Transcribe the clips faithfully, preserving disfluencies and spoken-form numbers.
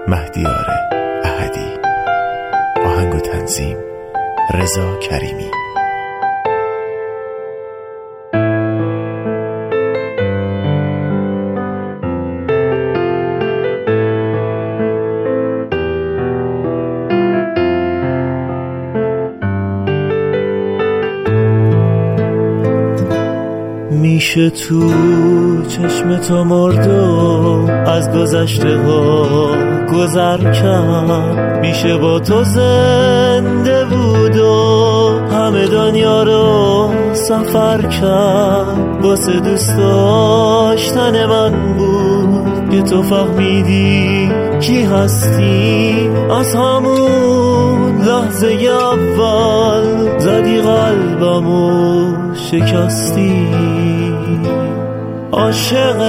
مهدیار احدی. آهنگ و تنظیم رضا کریمی. میشه تو چشم تو مردم از گذشته ها گذر کرد، میشه با تو زنده بود و همه دنیا رو سفر کرد. واسه دوست داشتن من بود که تو فهمیدی کی هستی. از همون لحظه اول زدی قلبمو شکستی. عاشق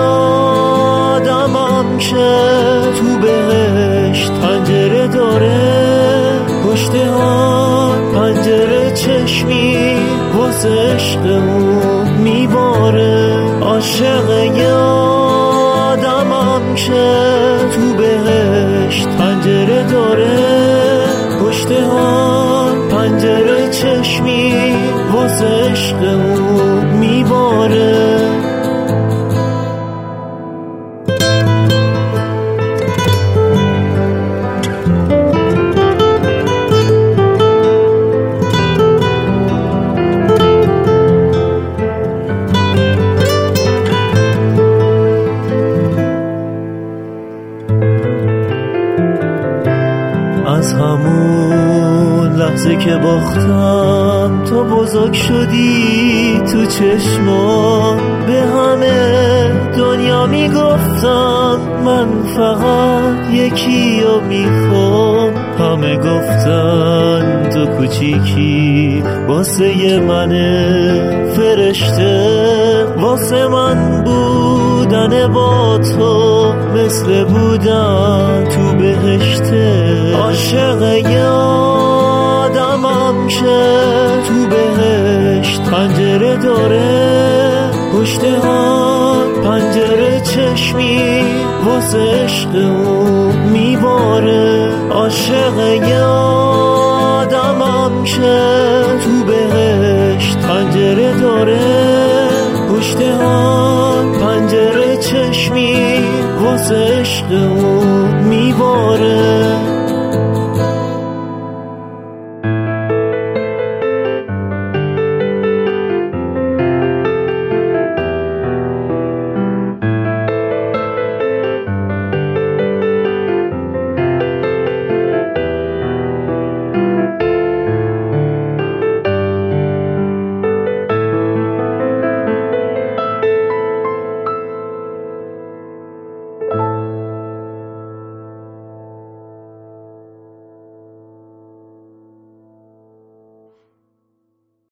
یادمم که تو بهشت پنجره داره، پشت ها پنجره چشمی واسه عشقمون میباره. عاشق یادمم که تو بهشت پنجره داره، پشت ها پنجره چشمی واسه عشقمون میباره. از همون لحظه که باختم تو بزرگ شدی تو چشمان. به همه دنیا میگفتم من فقط یکی رو میخوام. همه گفتن تو کوچیکی واسه من فرشته. واسه من بودن با تو مثل بودن تو بهشته. عاشق یادمم که تو بهشت پنجره داره، پشت ها پنجره چشمی واسه عشقمون میباره. عاشق یادمم که تو بهشت پنجره داره، پشت ها پنجره چشمی واسه عشقمون میباره.